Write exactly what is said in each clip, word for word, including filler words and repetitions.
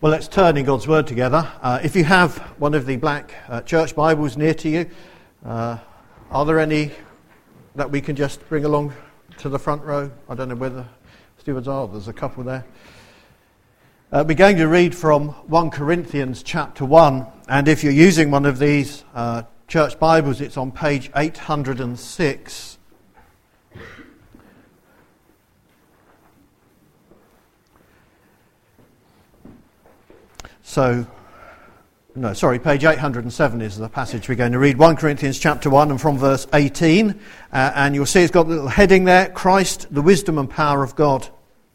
Well, let's turn in God's Word together. Uh, if you have one of the black uh, church Bibles near to you, uh, are there any that we can just bring along to the front row? I don't know whether stewards are. There's a couple there. Uh, we're going to read from First Corinthians chapter one, and if you're using one of these uh, church Bibles, it's on page eight hundred six. So, no, sorry, page eight hundred seven is the passage we're going to read. First Corinthians chapter one and from verse eighteen. Uh, and you'll see it's got a little heading there, Christ, the wisdom and power of God.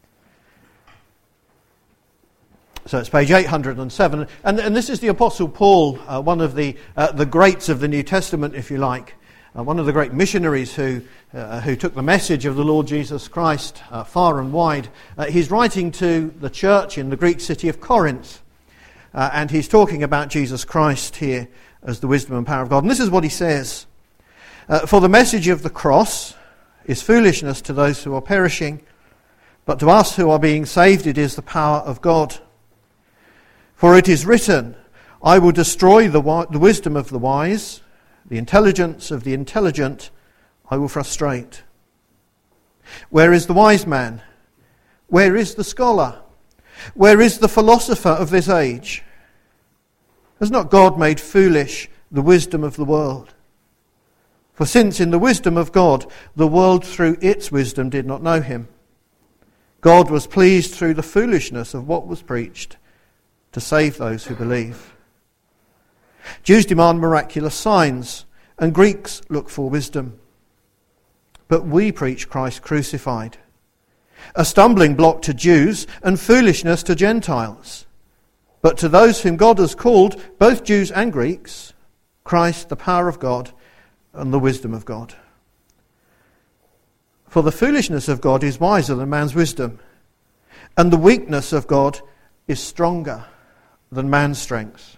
So it's page eight hundred seven. And, and this is the Apostle Paul, uh, one of the uh, the greats of the New Testament, if you like. Uh, one of the great missionaries who uh, who took the message of the Lord Jesus Christ uh, far and wide. Uh, he's writing to the church in the Greek city of Corinth. Uh, and he's talking about Jesus Christ here as the wisdom and power of God. And this is what he says. Uh, For the message of the cross is foolishness to those who are perishing, but to us who are being saved it is the power of God. For it is written, I will destroy the, wi- the wisdom of the wise, the intelligence of the intelligent I will frustrate. Where is the wise man? Where is the scholar? Where is the philosopher of this age? Has not God made foolish the wisdom of the world? For since in the wisdom of God, the world through its wisdom did not know him, God was pleased through the foolishness of what was preached to save those who believe. Jews demand miraculous signs, and Greeks look for wisdom. But we preach Christ crucified, a stumbling block to Jews and foolishness to Gentiles. But to those whom God has called, both Jews and Greeks, Christ the power of God and the wisdom of God. For the foolishness of God is wiser than man's wisdom, and the weakness of God is stronger than man's strength.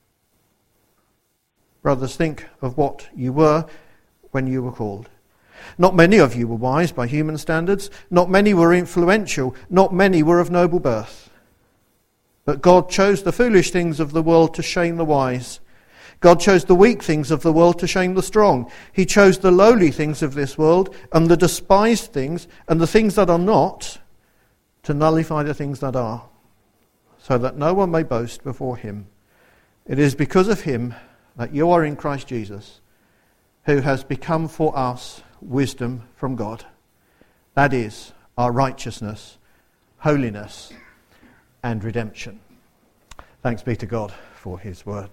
Brothers, think of what you were when you were called. Not many of you were wise by human standards. Not many were influential. Not many were of noble birth. But God chose the foolish things of the world to shame the wise. God chose the weak things of the world to shame the strong. He chose the lowly things of this world and the despised things and the things that are not to nullify the things that are, so that no one may boast before him. It is because of him that you are in Christ Jesus, who has become for us wisdom from God. That is our righteousness, holiness, and redemption. Thanks be to God for his word.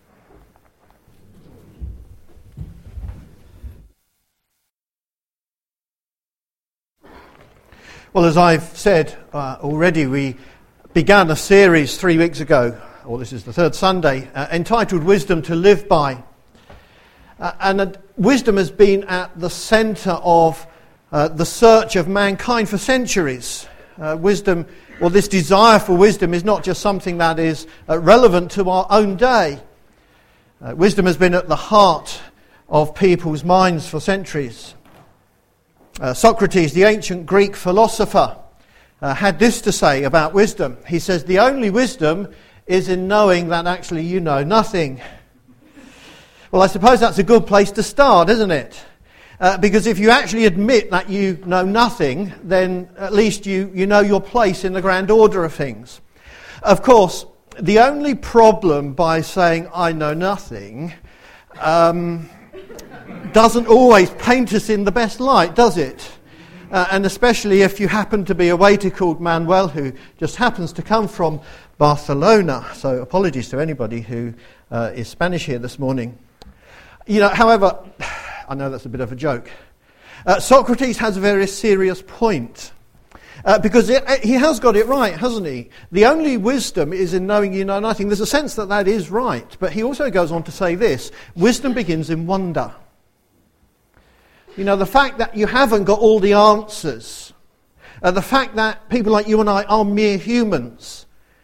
Well, as I've said uh, already, we began a series three weeks ago, or this is the third Sunday, uh, entitled Wisdom to Live By. Uh, and uh, wisdom has been at the centre of uh, the search of mankind for centuries. Uh, wisdom, or this desire for wisdom, is not just something that is uh, relevant to our own day. Uh, wisdom has been at the heart of people's minds for centuries. Uh, Socrates, the ancient Greek philosopher, uh, had this to say about wisdom. He says, the only wisdom is in knowing that actually you know nothing. Well, I suppose that's a good place to start, isn't it? Uh, because if you actually admit that you know nothing, then at least you, you know your place in the grand order of things. Of course, the only problem by saying I know nothing um, doesn't always paint us in the best light, does it? Uh, and especially if you happen to be a waiter called Manuel who just happens to come from Barcelona. So apologies to anybody who uh, is Spanish here this morning. You know, however, I know that's a bit of a joke. Uh, Socrates has a very serious point. Uh, because it, he has got it right, hasn't he? The only wisdom is in knowing you know nothing. There's a sense that that is right. But he also goes on to say this. Wisdom begins in wonder. You know, the fact that you haven't got all the answers. Uh, the fact that people like you and I are mere humans.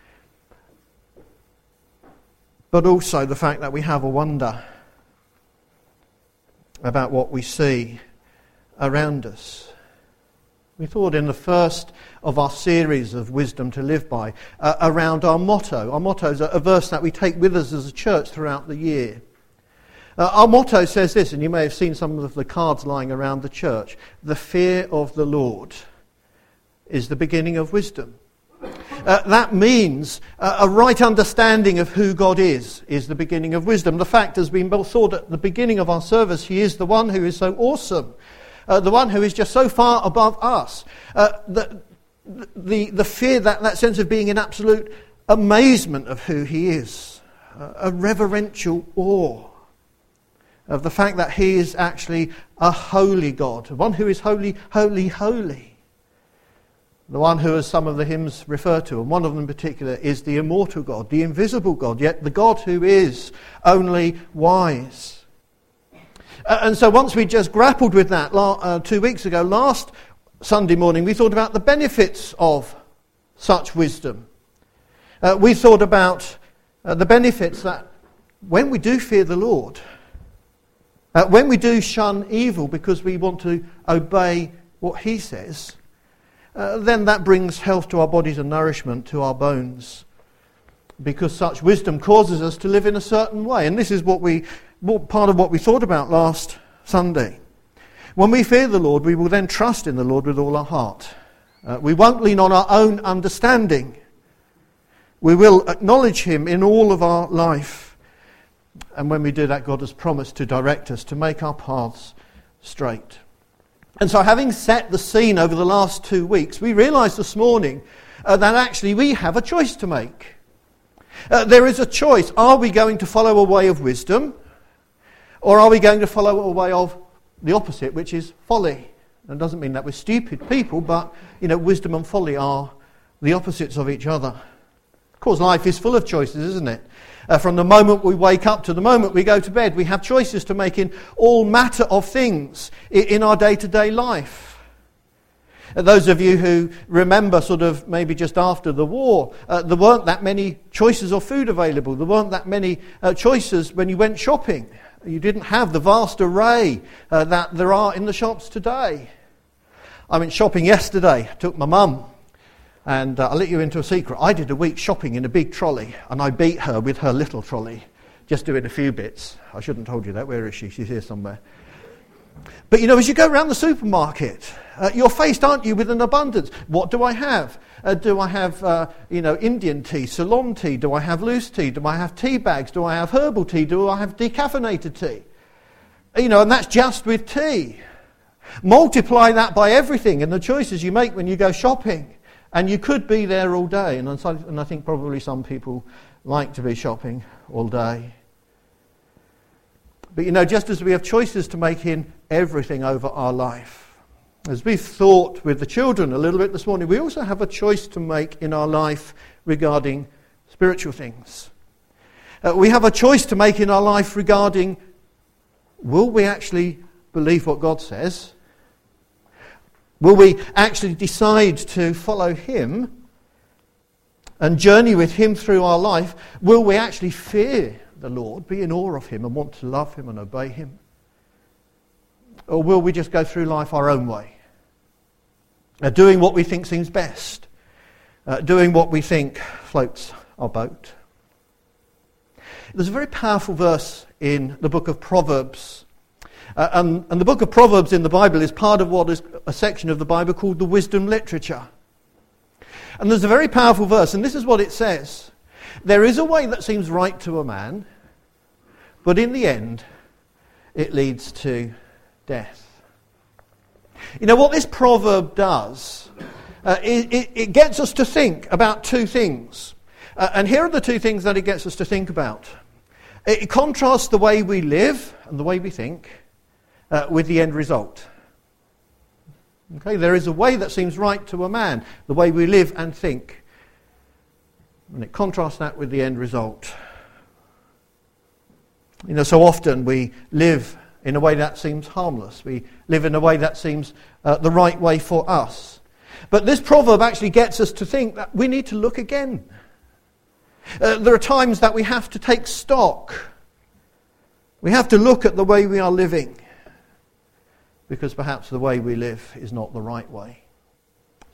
But also the fact that we have a wonder about what we see around us. We thought in the first of our series of Wisdom to Live By uh, around our motto. Our motto is a, a verse that we take with us as a church throughout the year. Uh, our motto says this, and you may have seen some of the cards lying around the church. The fear of the Lord is the beginning of wisdom. Uh, that means uh, a right understanding of who God is, is the beginning of wisdom. The fact has been both thought at the beginning of our service, He is the one who is so awesome. Uh, the one who is just so far above us. Uh, the, the, the fear, that, that sense of being in absolute amazement of who He is. Uh, a reverential awe of the fact that He is actually a holy God. One who is holy, holy, holy. The one who, as some of the hymns refer to, and one of them in particular, is the immortal God, the invisible God, yet the God who is only wise. Uh, and so once we just grappled with that la- uh, two weeks ago, last Sunday morning, we thought about the benefits of such wisdom. Uh, we thought about uh, the benefits that when we do fear the Lord, uh, when we do shun evil because we want to obey what He says, uh, then that brings health to our bodies and nourishment to our bones. Because such wisdom causes us to live in a certain way. And this is what we part of what we thought about last Sunday. When we fear the Lord, we will then trust in the Lord with all our heart. Uh, we won't lean on our own understanding. We will acknowledge Him in all of our life. And when we do that, God has promised to direct us, to make our paths straight. And so having set the scene over the last two weeks, we realised this morning uh, that actually we have a choice to make. Uh, there is a choice. Are we going to follow a way of wisdom? Or are we going to follow a way of the opposite, which is folly? That doesn't mean that we're stupid people, but you know, wisdom and folly are the opposites of each other. Of course, life is full of choices, isn't it? Uh, from the moment we wake up to the moment we go to bed, we have choices to make in all matter of things in our day-to-day life. Uh, those of you who remember sort of maybe just after the war, uh, there weren't that many choices of food available. There weren't that many uh, choices when you went shopping. You didn't have the vast array uh, that there are in the shops today. I went shopping yesterday. I took my mum, and uh, I'll let you into a secret. I did a week shopping in a big trolley, and I beat her with her little trolley, just doing a few bits. I shouldn't have told you that. Where is she? She's here somewhere. But you know, as you go around the supermarket, uh, you're faced, aren't you, with an abundance. What do I have? Uh, do I have, uh, you know, Indian tea, Ceylon tea? Do I have loose tea? Do I have tea bags? Do I have herbal tea? Do I have decaffeinated tea? You know, and that's just with tea. Multiply that by everything and the choices you make when you go shopping. And you could be there all day. And I think probably some people like to be shopping all day. But you know, just as we have choices to make in everything over our life, as we've thought with the children a little bit this morning, we also have a choice to make in our life regarding spiritual things. Uh, we have a choice to make in our life regarding, will we actually believe what God says? Will we actually decide to follow Him and journey with Him through our life? Will we actually fear the Lord, be in awe of Him and want to love Him and obey Him? Or will we just go through life our own way? Uh, doing what we think seems best. Uh, doing what we think floats our boat. There's a very powerful verse in the book of Proverbs. Uh, and, and the book of Proverbs in the Bible is part of what is a section of the Bible called the wisdom literature. And there's a very powerful verse, and this is what it says. There is a way that seems right to a man, but in the end, it leads to death. You know, what this proverb does, uh, it, it, it gets us to think about two things. Uh, and here are the two things that it gets us to think about. It, it contrasts the way we live and the way we think uh, with the end result. Okay, there is a way that seems right to a man, the way we live and think. And it contrasts that with the end result. You know, so often we live in a way that seems harmless. We live in a way that seems uh, the right way for us. But this proverb actually gets us to think that we need to look again. Uh, there are times that we have to take stock. We have to look at the way we are living, because perhaps the way we live is not the right way.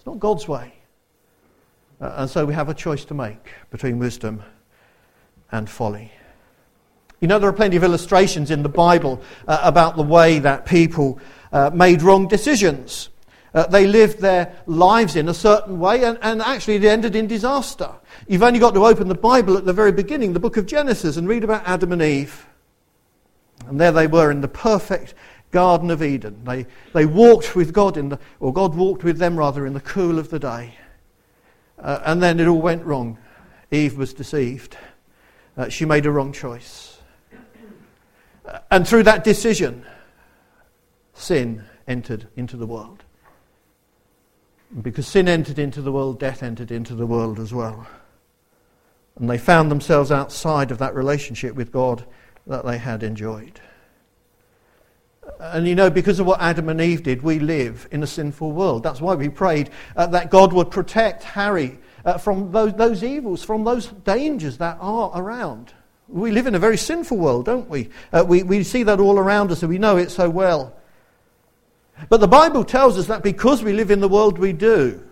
It's not God's way. Uh, and so we have a choice to make between wisdom and folly. You know, there are plenty of illustrations in the Bible uh, about the way that people uh, made wrong decisions. Uh, they lived their lives in a certain way and, and actually they ended in disaster. You've only got to open the Bible at the very beginning, the book of Genesis, and read about Adam and Eve. And there they were in the perfect Garden of Eden. They they walked with God, in the, or God walked with them rather, in the cool of the day. Uh, and then it all went wrong. Eve was deceived. Uh, she made a wrong choice. Uh, and through that decision, sin entered into the world. And because sin entered into the world, death entered into the world as well. And they found themselves outside of that relationship with God that they had enjoyed. And you know, because of what Adam and Eve did, we live in a sinful world. That's why we prayed uh, that God would protect Harry uh, from those, those evils, from those dangers that are around. We live in a very sinful world, don't we? Uh, we, we see that all around us and we know it so well. But the Bible tells us that because we live in the world we do,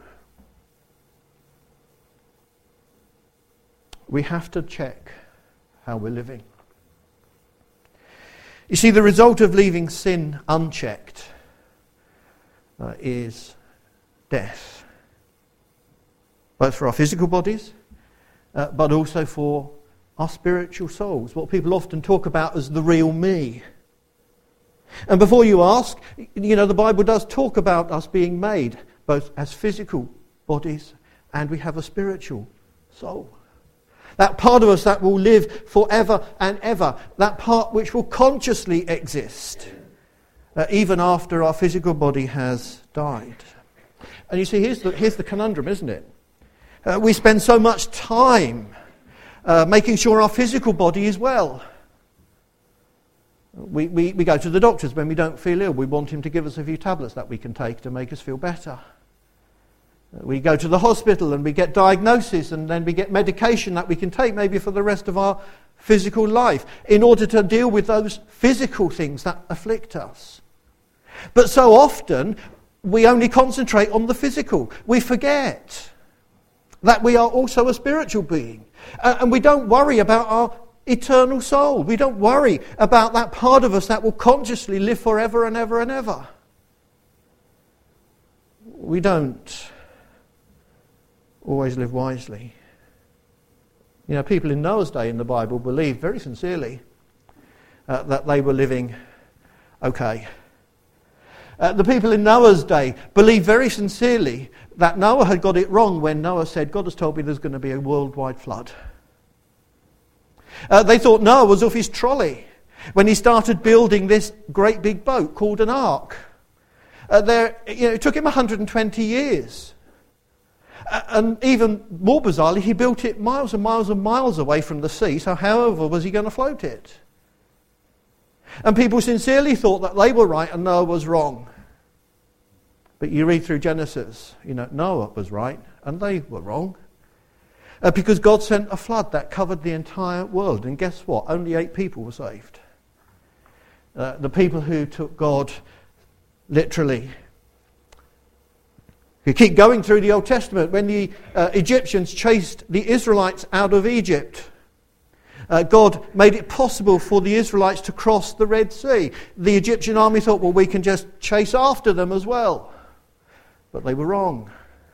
we have to check how we're living. You see, the result of leaving sin unchecked uh, is death. Both for our physical bodies, uh, but also for our spiritual souls. What people often talk about as the real me. And before you ask, you know, the Bible does talk about us being made both as physical bodies and we have a spiritual soul. That part of us that will live forever and ever. That part which will consciously exist uh, even after our physical body has died. And you see, here's the, here's the conundrum, isn't it? Uh, we spend so much time uh, making sure our physical body is well. We, we, we go to the doctors when we don't feel ill. We want him to give us a few tablets that we can take to make us feel better. We go to the hospital and we get diagnosis and then we get medication that we can take maybe for the rest of our physical life in order to deal with those physical things that afflict us. But so often we only concentrate on the physical. We forget that we are also a spiritual being. Uh, and we don't worry about our eternal soul. We don't worry about that part of us that will consciously live forever and ever and ever. We don't always live wisely. You know, people in Noah's day in the Bible believed very sincerely uh, that they were living okay. Uh, the people in Noah's day believed very sincerely that Noah had got it wrong when Noah said, God has told me there's going to be a worldwide flood. Uh, they thought Noah was off his trolley when he started building this great big boat called an ark. Uh, there, you know, it took him one hundred twenty years. Uh, and even more bizarrely, he built it miles and miles and miles away from the sea, so however was he going to float it? And people sincerely thought that they were right and Noah was wrong. But you read through Genesis, you know, Noah was right and they were wrong. Uh, because God sent a flood that covered the entire world. And guess what? Only eight people were saved. Uh, the people who took God literally. You keep going through the Old Testament. When the uh, Egyptians chased the Israelites out of Egypt, uh, God made it possible for the Israelites to cross the Red Sea. The Egyptian army thought, well, we can just chase after them as well. But they were wrong.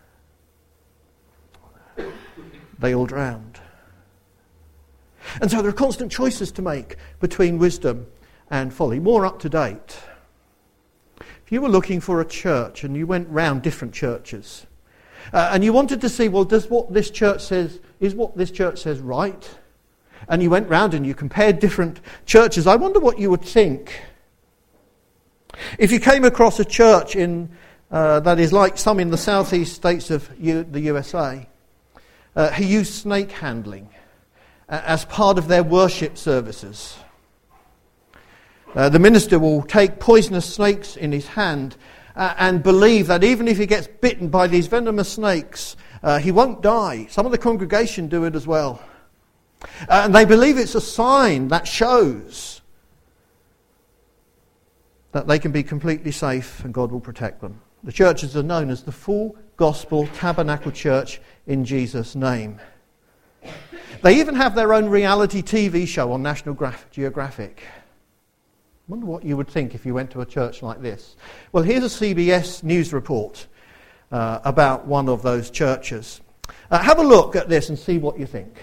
They all drowned. And so there are constant choices to make between wisdom and folly. More up to date. If you were looking for a church and you went round different churches uh, and you wanted to see, well, does what this church says, is what this church says right? And you went round and you compared different churches, I wonder what you would think. If you came across a church in uh, that is like some in the southeast states of U- the U S A, uh, who use snake handling uh, as part of their worship services. Uh, the minister will take poisonous snakes in his hand uh, and believe that even if he gets bitten by these venomous snakes, uh, he won't die. Some of the congregation do it as well. Uh, and they believe it's a sign that shows that they can be completely safe and God will protect them. The churches are known as the Full Gospel Tabernacle Church in Jesus' name. They even have their own reality T V show on National Geographic. I wonder what you would think if you went to a church like this. Well, here's a C B S News report uh, about one of those churches. Uh, have a look at this and see what you think.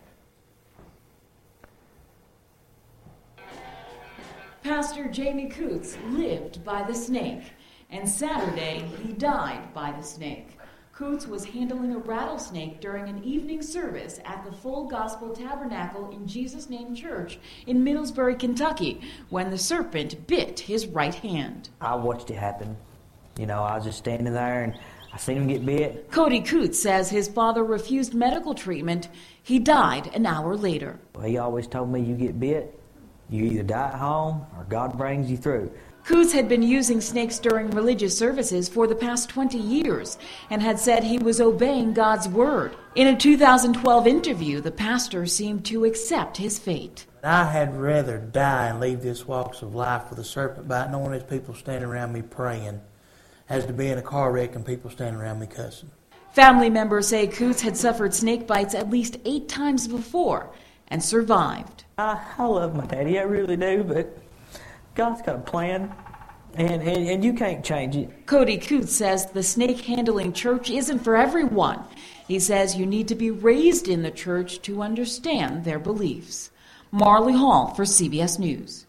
Pastor Jamie Coots lived by the snake, and Saturday he died by the snake. Coots was handling a rattlesnake during an evening service at the Full Gospel Tabernacle in Jesus' Name Church in Middlesbury, Kentucky, when the serpent bit his right hand. I watched it happen. You know, I was just standing there and I seen him get bit. Cody Coots says his father refused medical treatment. He died an hour later. He always told me, you get bit, you either die at home or God brings you through. Coots had been using snakes during religious services for the past twenty years and had said he was obeying God's word. In a two thousand twelve interview, the pastor seemed to accept his fate. I had rather die and leave this walks of life with a serpent bite, knowing there's people standing around me praying, as to be in a car wreck and people standing around me cussing. Family members say Coots had suffered snake bites at least eight times before and survived. I, I love my daddy, I really do, but God's got a plan, and, and, and you can't change it. Cody Coots says the snake-handling church isn't for everyone. He says you need to be raised in the church to understand their beliefs. Marley Hall for C B S News.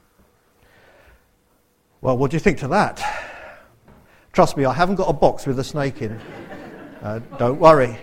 Well, what do you think to that? Trust me, I haven't got a box with a snake in. Uh, don't worry.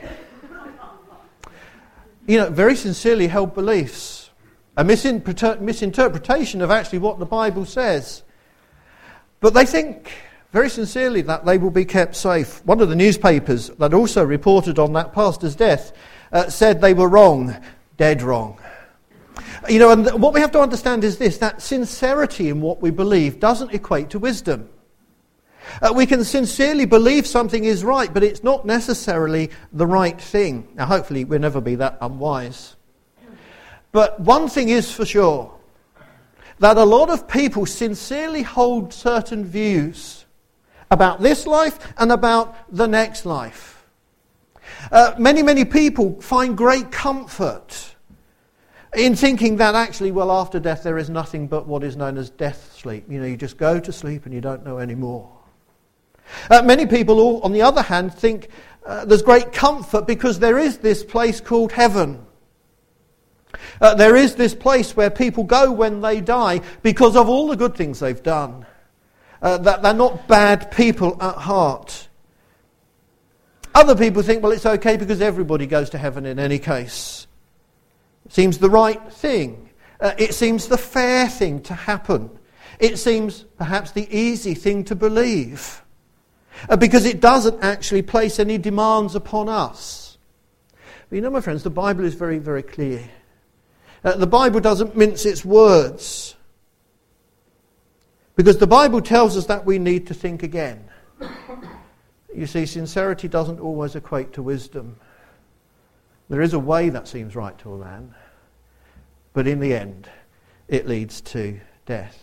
You know, very sincerely held beliefs. A misinter- misinterpretation of actually what the Bible says. But they think very sincerely that they will be kept safe. One of the newspapers that also reported on that pastor's death uh, said they were wrong, dead wrong. You know, and what we have to understand is this, that sincerity in what we believe doesn't equate to wisdom. Uh, we can sincerely believe something is right, but it's not necessarily the right thing. Now, hopefully we'll never be that unwise. But one thing is for sure, that a lot of people sincerely hold certain views about this life and about the next life. Uh, many, many people find great comfort in thinking that actually, well, after death there is nothing but what is known as death sleep. You know, you just go to sleep and you don't know anymore. Uh, many people, all, on the other hand, think uh, there's great comfort because there is this place called heaven. Uh, there is this place where people go when they die because of all the good things they've done. Uh, that they're not bad people at heart. Other people think, well, it's okay because everybody goes to heaven in any case. It seems the right thing. Uh, it seems the fair thing to happen. It seems perhaps the easy thing to believe. Uh, because it doesn't actually place any demands upon us. But you know, my friends, the Bible is very, very clear. Uh, the Bible doesn't mince its words. Because the Bible tells us that we need to think again. You see, sincerity doesn't always equate to wisdom. There is a way that seems right to a man, but in the end, it leads to death.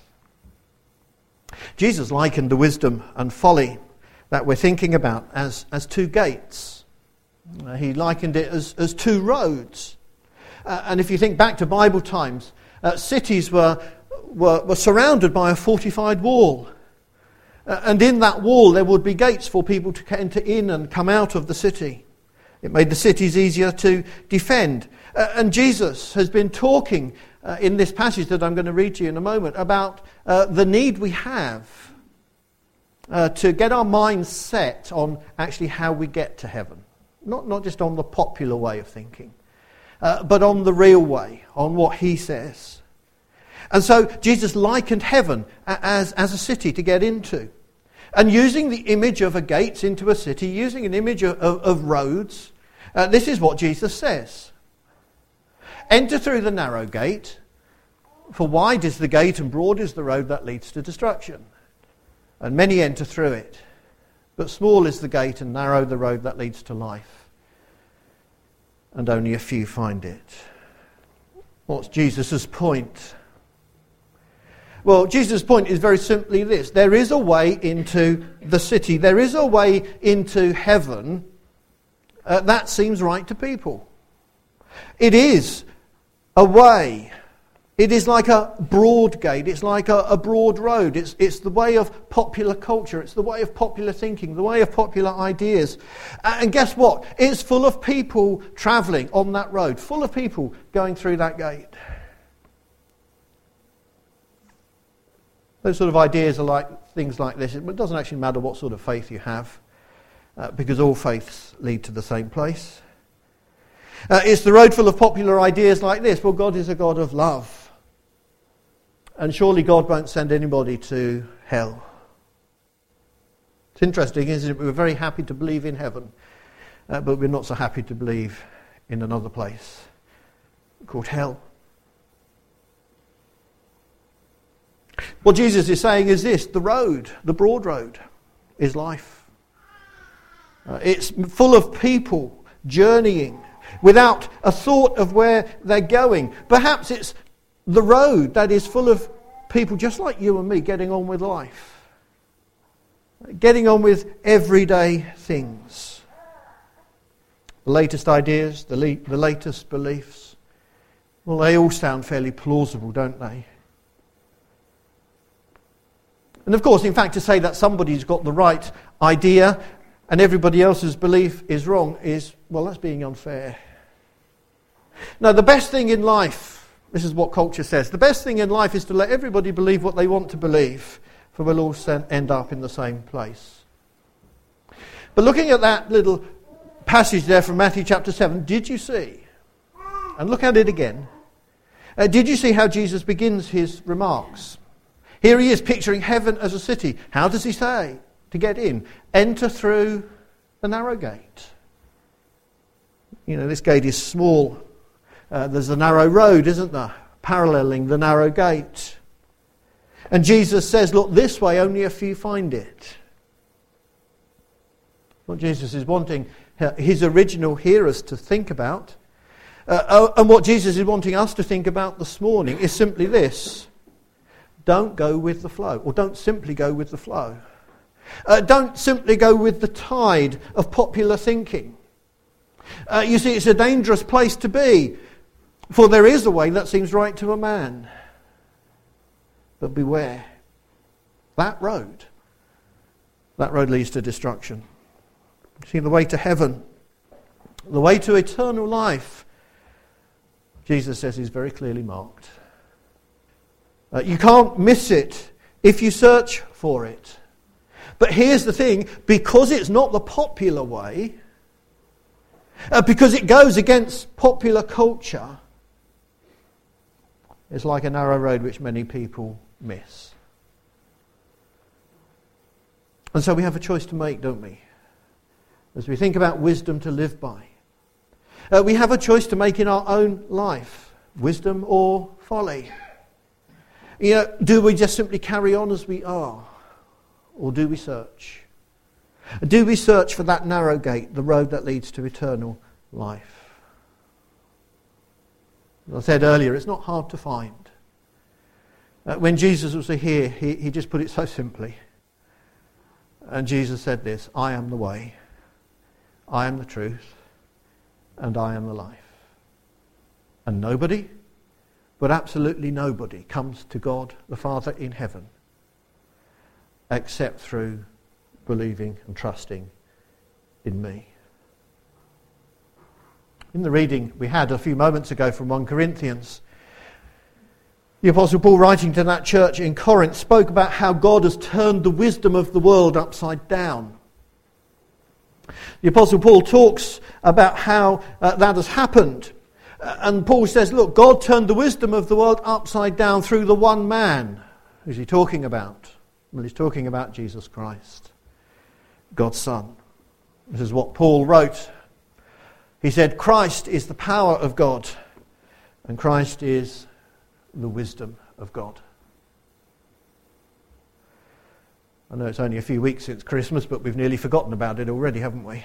Jesus likened the wisdom and folly that we're thinking about as, as two gates. Uh, he likened it as, as two roads. Uh, and if you think back to Bible times, uh, cities were, were, were surrounded by a fortified wall. Uh, and in that wall there would be gates for people to enter in and come out of the city. It made the cities easier to defend. Uh, and Jesus has been talking uh, in this passage that I'm going to read to you in a moment about uh, the need we have Uh, to get our minds set on actually how we get to heaven. Not, not just on the popular way of thinking, uh, but on the real way, on what he says. And so Jesus likened heaven as, as a city to get into. And using the image of a gate into a city, using an image of, of, of roads, uh, this is what Jesus says. Enter through the narrow gate, for wide is the gate and broad is the road that leads to destruction. And many enter through it. But small is the gate and narrow the road that leads to life. And only a few find it. What's Jesus' point? Well, Jesus' point is very simply this. There is a way into the city. There is a way into heaven. uh, that seems right to people. It is a way. It is like a broad gate. It's like a, a broad road. It's, it's the way of popular culture. It's the way of popular thinking, the way of popular ideas. And guess what? It's full of people travelling on that road, full of people going through that gate. Those sort of ideas are like things like this. It doesn't actually matter what sort of faith you have, uh, because all faiths lead to the same place. Uh, it's the road full of popular ideas like this. Well, God is a God of love. And surely God won't send anybody to hell. It's interesting, isn't it? We're very happy to believe in heaven, uh, but we're not so happy to believe in another place called hell. What Jesus is saying is this: the road, the broad road, is life. Uh, it's full of people journeying without a thought of where they're going. Perhaps it's the road that is full of people just like you and me getting on with life. Getting on with everyday things. The latest ideas, the, le- the latest beliefs, well, they all sound fairly plausible, don't they? And of course, in fact, to say that somebody's got the right idea and everybody else's belief is wrong is, well, that's being unfair. Now, the best thing in life, this is what culture says, the best thing in life is to let everybody believe what they want to believe, for we'll all end up in the same place. But looking at that little passage there from Matthew chapter seven, did you see, and look at it again, uh, did you see how Jesus begins his remarks? Here he is picturing heaven as a city. How does he say to get in? Enter through the narrow gate. You know, this gate is small. Uh, there's a narrow road, isn't there, paralleling the narrow gate. And Jesus says, look, this way only a few find it. What Jesus is wanting his original hearers to think about, uh, and what Jesus is wanting us to think about this morning, is simply this: don't go with the flow, or don't simply go with the flow. Uh, don't simply go with the tide of popular thinking. Uh, you see, it's a dangerous place to be, for there is a way that seems right to a man. But beware. That road, that road leads to destruction. See, the way to heaven, the way to eternal life, Jesus says, is very clearly marked. Uh, you can't miss it if you search for it. But here's the thing, because it's not the popular way, uh, because it goes against popular culture, it's like a narrow road which many people miss. And so we have a choice to make, don't we? As we think about wisdom to live by. Uh, we have a choice to make in our own life. Wisdom or folly. You know, do we just simply carry on as we are? Or do we search? Do we search for that narrow gate, the road that leads to eternal life? As I said earlier, it's not hard to find. Uh, when Jesus was here, he, he just put it so simply. And Jesus said this: I am the way, I am the truth, and I am the life. And nobody, but absolutely nobody, comes to God the Father in heaven except through believing and trusting in me. In the reading we had a few moments ago from First Corinthians, the Apostle Paul, writing to that church in Corinth, spoke about how God has turned the wisdom of the world upside down. The Apostle Paul talks about how uh, that has happened. Uh, and Paul says, look, God turned the wisdom of the world upside down through the one man. Who's he talking about? Well, he's talking about Jesus Christ, God's Son. This is what Paul wrote. He said, Christ is the power of God, and Christ is the wisdom of God. I know it's only a few weeks since Christmas, but we've nearly forgotten about it already, haven't we?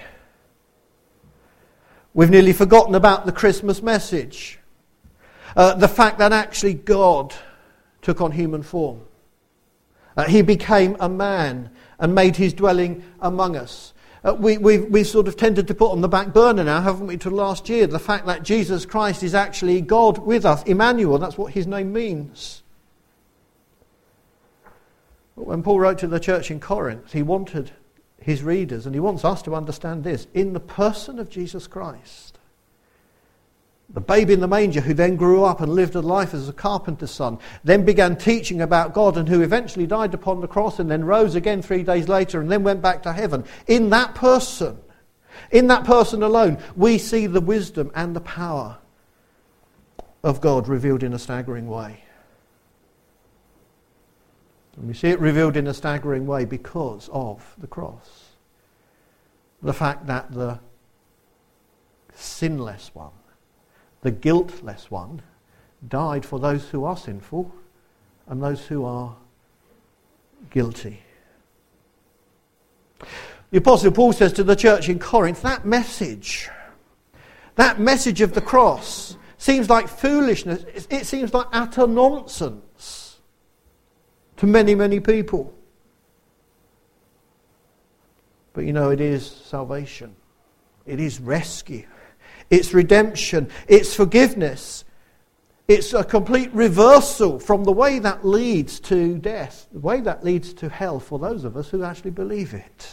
We've nearly forgotten about the Christmas message. Uh, the fact that actually God took on human form. Uh, he became a man and made his dwelling among us. Uh, we, we've, we've sort of tended to put on the back burner now, haven't we, to last year, the fact that Jesus Christ is actually God with us, Emmanuel, that's what his name means. But when Paul wrote to the church in Corinth, he wanted his readers, and he wants us to understand this, in the person of Jesus Christ, the babe in the manger who then grew up and lived a life as a carpenter's son, then began teaching about God, and who eventually died upon the cross and then rose again three days later and then went back to heaven. In that person, in that person alone, we see the wisdom and the power of God revealed in a staggering way. And we see it revealed in a staggering way because of the cross. The fact that the sinless one, the guiltless one, died for those who are sinful and those who are guilty. The Apostle Paul says to the church in Corinth, that message, that message of the cross seems like foolishness, it seems like utter nonsense to many, many people. But you know, it is salvation. It is rescue. It's redemption. It's forgiveness. It's a complete reversal from the way that leads to death, the way that leads to hell for those of us who actually believe it.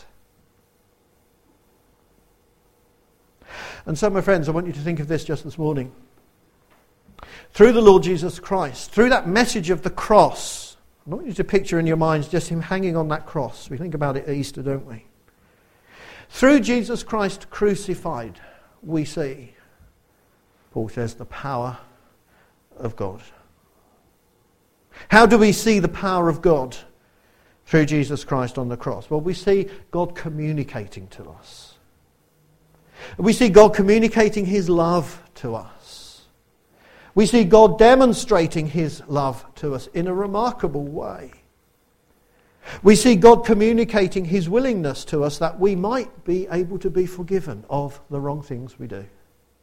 And so, my friends, I want you to think of this just this morning. Through the Lord Jesus Christ, through that message of the cross, I want you to picture in your minds just him hanging on that cross. We think about it at Easter, don't we? Through Jesus Christ crucified, we see, Paul says, the power of God. How do we see the power of God through Jesus Christ on the cross? Well, we see God communicating to us. We see God communicating his love to us. We see God demonstrating his love to us in a remarkable way. We see God communicating his willingness to us that we might be able to be forgiven of the wrong things we do.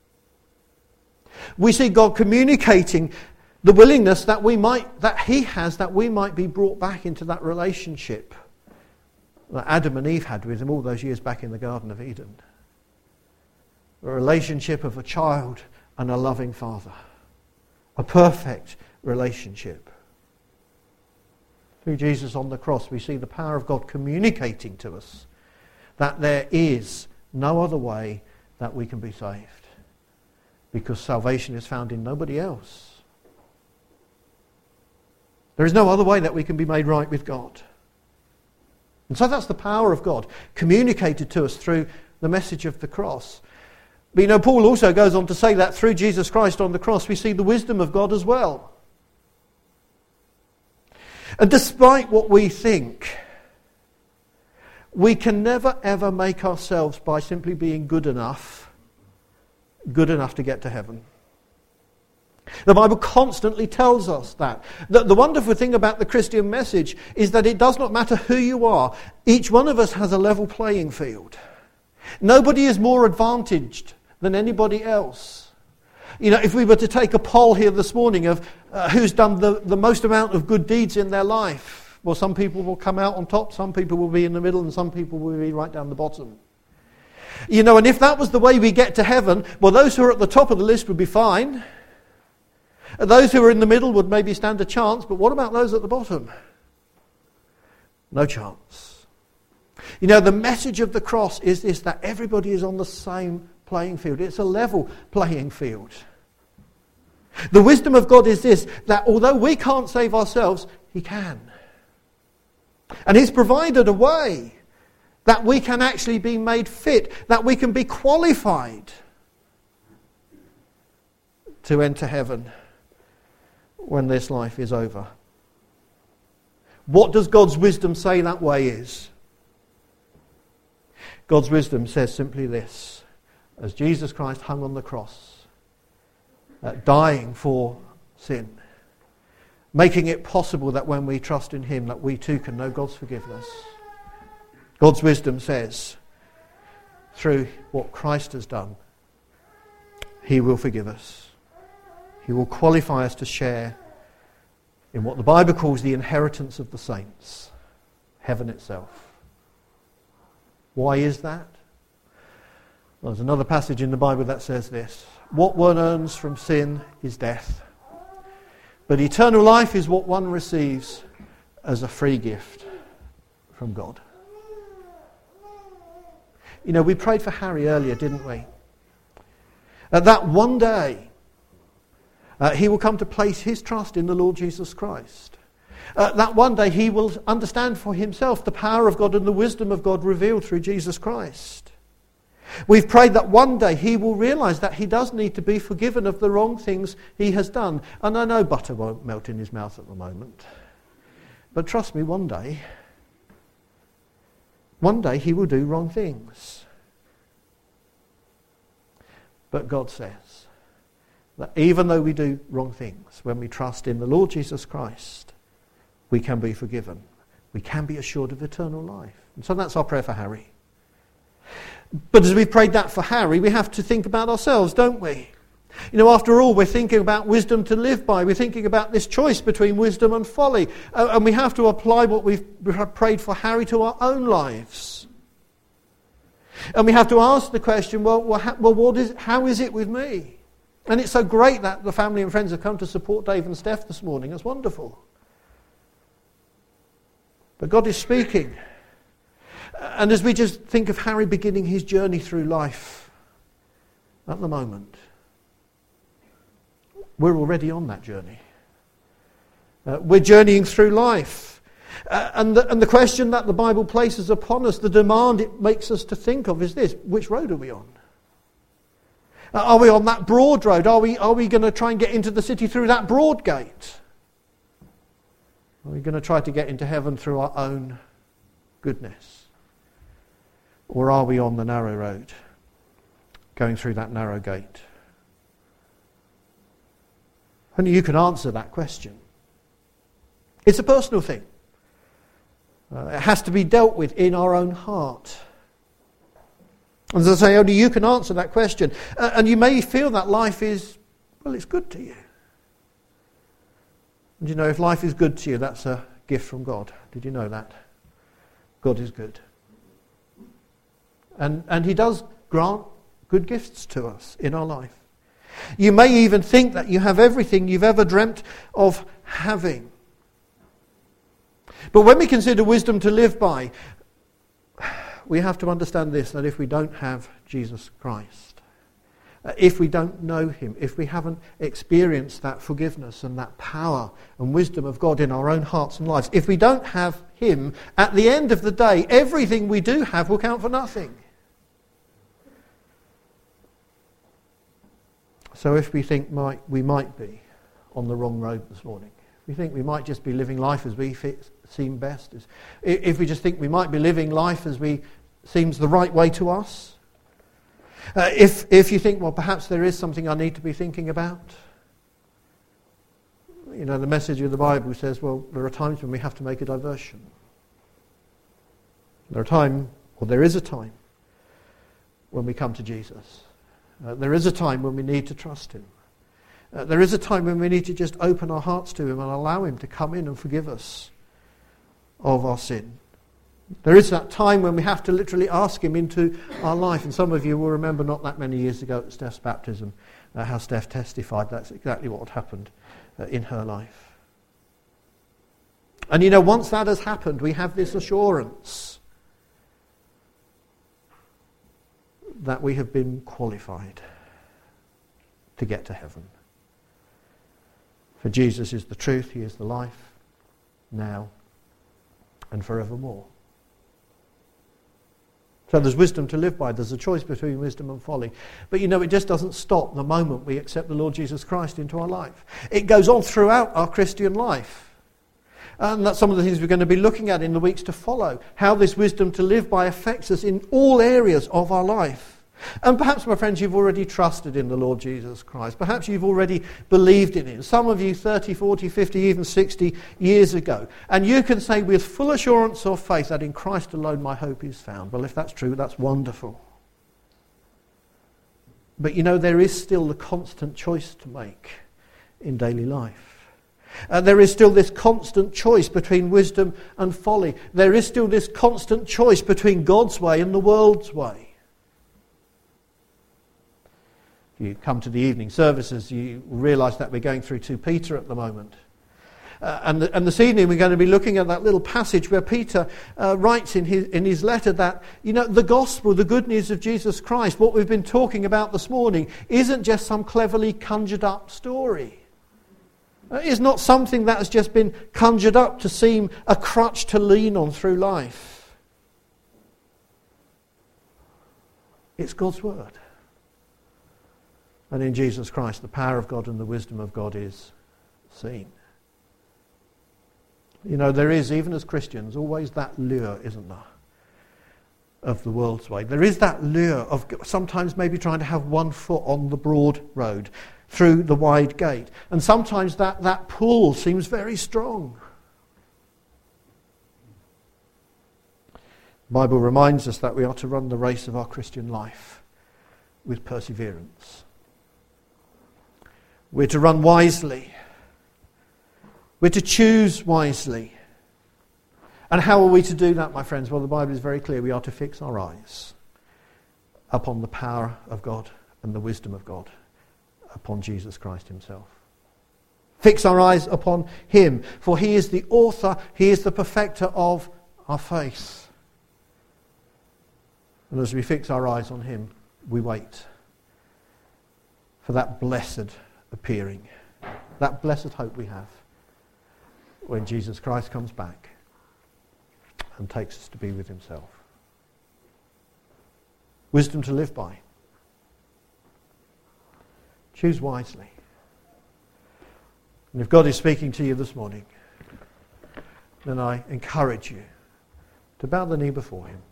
We see God communicating the willingness that we might, that he has, that we might be brought back into that relationship that Adam and Eve had with him all those years back in the Garden of Eden. A relationship of a child and a loving father. A perfect relationship. Through Jesus on the cross, we see the power of God communicating to us that there is no other way that we can be saved. Because salvation is found in nobody else. There is no other way that we can be made right with God. And so that's the power of God communicated to us through the message of the cross. But you know, Paul also goes on to say that through Jesus Christ on the cross, we see the wisdom of God as well. And despite what we think, we can never ever make ourselves, by simply being good enough, good enough to get to heaven. The Bible constantly tells us that. The, the wonderful thing about the Christian message is that it does not matter who you are. Each one of us has a level playing field. Nobody is more advantaged than anybody else. You know, if we were to take a poll here this morning of uh, who's done the, the most amount of good deeds in their life, well, some people will come out on top, some people will be in the middle, and some people will be right down the bottom. You know, and if that was the way we get to heaven, well, those who are at the top of the list would be fine. Those who are in the middle would maybe stand a chance, but what about those at the bottom? No chance. You know, the message of the cross is this, that everybody is on the same playing field. It's a level playing field. The wisdom of God is this, that although we can't save ourselves, he can. And he's provided a way that we can actually be made fit, that we can be qualified to enter heaven when this life is over. What does God's wisdom say that way is? God's wisdom says simply this: as Jesus Christ hung on the cross, uh, dying for sin, making it possible that when we trust in him that we too can know God's forgiveness. God's wisdom says, through what Christ has done, he will forgive us. He will qualify us to share in what the Bible calls the inheritance of the saints, heaven itself. Why is that? Well, there's another passage in the Bible that says this: what one earns from sin is death, but eternal life is what one receives as a free gift from God. You know, we prayed for Harry earlier, didn't we? Uh, that one day uh, he will come to place his trust in the Lord Jesus Christ. Uh, that one day he will understand for himself the power of God and the wisdom of God revealed through Jesus Christ. We've prayed that one day he will realise that he does need to be forgiven of the wrong things he has done. And I know butter won't melt in his mouth at the moment. But trust me, one day, one day he will do wrong things. But God says that even though we do wrong things, when we trust in the Lord Jesus Christ, we can be forgiven. We can be assured of eternal life. And so that's our prayer for Harry. But as we prayed that for Harry, we have to think about ourselves, don't we? You know, after all, we're thinking about wisdom to live by. We're thinking about this choice between wisdom and folly. Uh, and we have to apply what we've prayed for Harry to our own lives. And we have to ask the question, well, well, how, well what is, how is it with me? And it's so great that the family and friends have come to support Dave and Steph this morning. It's wonderful. But God is speaking. And as we just think of Harry beginning his journey through life at the moment, we're already on that journey. Uh, we're journeying through life. Uh, and, the, and the question that the Bible places upon us, the demand it makes us to think of is this: which road are we on? Uh, are we on that broad road? Are we, are we going to try and get into the city through that broad gate? Are we going to try to get into heaven through our own goodness? Or are we on the narrow road, going through that narrow gate? Only you can answer that question. It's a personal thing. Uh, it has to be dealt with in our own heart. As I say, only you can answer that question. Uh, and you may feel that life is, well, it's good to you. And you know, if life is good to you, that's a gift from God. Did you know that? God is good. And, and He does grant good gifts to us in our life. You may even think that you have everything you've ever dreamt of having. But when we consider wisdom to live by, we have to understand this, that if we don't have Jesus Christ, if we don't know Him, if we haven't experienced that forgiveness and that power and wisdom of God in our own hearts and lives, if we don't have Him, at the end of the day, everything we do have will count for nothing. So if we think might, we might be on the wrong road this morning, we think we might just be living life as we fit, seem best, if we just think we might be living life as we seems the right way to us, uh, if if you think, well, perhaps there is something I need to be thinking about, you know, the message of the Bible says, well, there are times when we have to make a diversion. There are time, or there is a time, when we come to Jesus. Uh, there is a time when we need to trust Him. Uh, there is a time when we need to just open our hearts to Him and allow Him to come in and forgive us of our sin. There is that time when we have to literally ask Him into our life. And some of you will remember not that many years ago at Steph's baptism, uh, how Steph testified that's exactly what had happened uh, in her life. And you know, once that has happened, we have this assurance that we have been qualified to get to heaven. For Jesus is the truth, He is the life, now and forevermore. So there's wisdom to live by. There's a choice between wisdom and folly. But you know, it just doesn't stop the moment we accept the Lord Jesus Christ into our life. It goes on throughout our Christian life. And that's some of the things we're going to be looking at in the weeks to follow. How this wisdom to live by affects us in all areas of our life. And perhaps, my friends, you've already trusted in the Lord Jesus Christ. Perhaps you've already believed in Him. Some of you thirty, forty, fifty, even sixty years ago. And you can say with full assurance of faith that in Christ alone my hope is found. Well, if that's true, that's wonderful. But you know, there is still the constant choice to make in daily life. Uh, there is still this constant choice between wisdom and folly. There is still this constant choice between God's way and the world's way. If you come to the evening services, you realise that we're going through Second Peter at the moment. Uh, and, the, and this evening we're going to be looking at that little passage where Peter uh, writes in his, in his letter that, you know, the gospel, the good news of Jesus Christ, what we've been talking about this morning, isn't just some cleverly conjured up story. It is not something that has just been conjured up to seem a crutch to lean on through life. It's God's word. And in Jesus Christ, the power of God and the wisdom of God is seen. You know, there is, even as Christians, always that lure, isn't there, of the world's way. There is that lure of sometimes maybe trying to have one foot on the broad road, through the wide gate. And sometimes that, that pull seems very strong. The Bible reminds us that we are to run the race of our Christian life with perseverance. We're to run wisely. We're to choose wisely. And how are we to do that, my friends? Well, the Bible is very clear. We are to fix our eyes upon the power of God and the wisdom of God, upon Jesus Christ himself. Fix our eyes upon him, for he is the author, he is the perfecter of our faith. And as we fix our eyes on him, we wait for that blessed appearing, that blessed hope we have when Jesus Christ comes back and takes us to be with himself. Wisdom to live by. Choose wisely. And if God is speaking to you this morning, then I encourage you to bow the knee before him,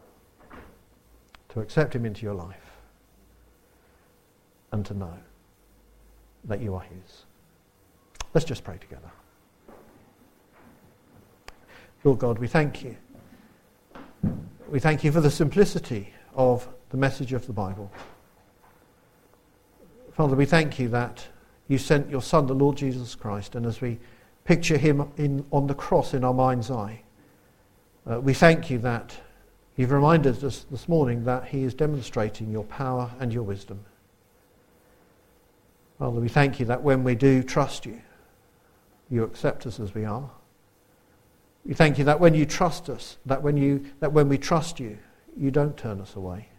to accept him into your life, and to know that you are his. Let's just pray together. Lord God, we thank you. We thank you for the simplicity of the message of the Bible. Father, we thank you that you sent your Son, the Lord Jesus Christ, and as we picture him in, on the cross in our mind's eye, uh, we thank you that you've reminded us this morning that he is demonstrating your power and your wisdom. Father, we thank you that when we do trust you, you accept us as we are. We thank you that when you trust us, that when you that when we trust you, you don't turn us away.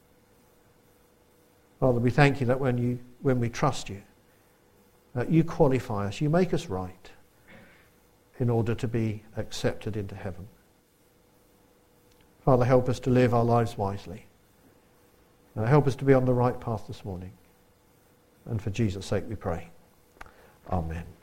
Father, we thank you that when you when we trust you, uh, you qualify us, you make us right in order to be accepted into heaven. Father, help us to live our lives wisely. Uh, help us to be on the right path this morning. And for Jesus' sake we pray. Amen.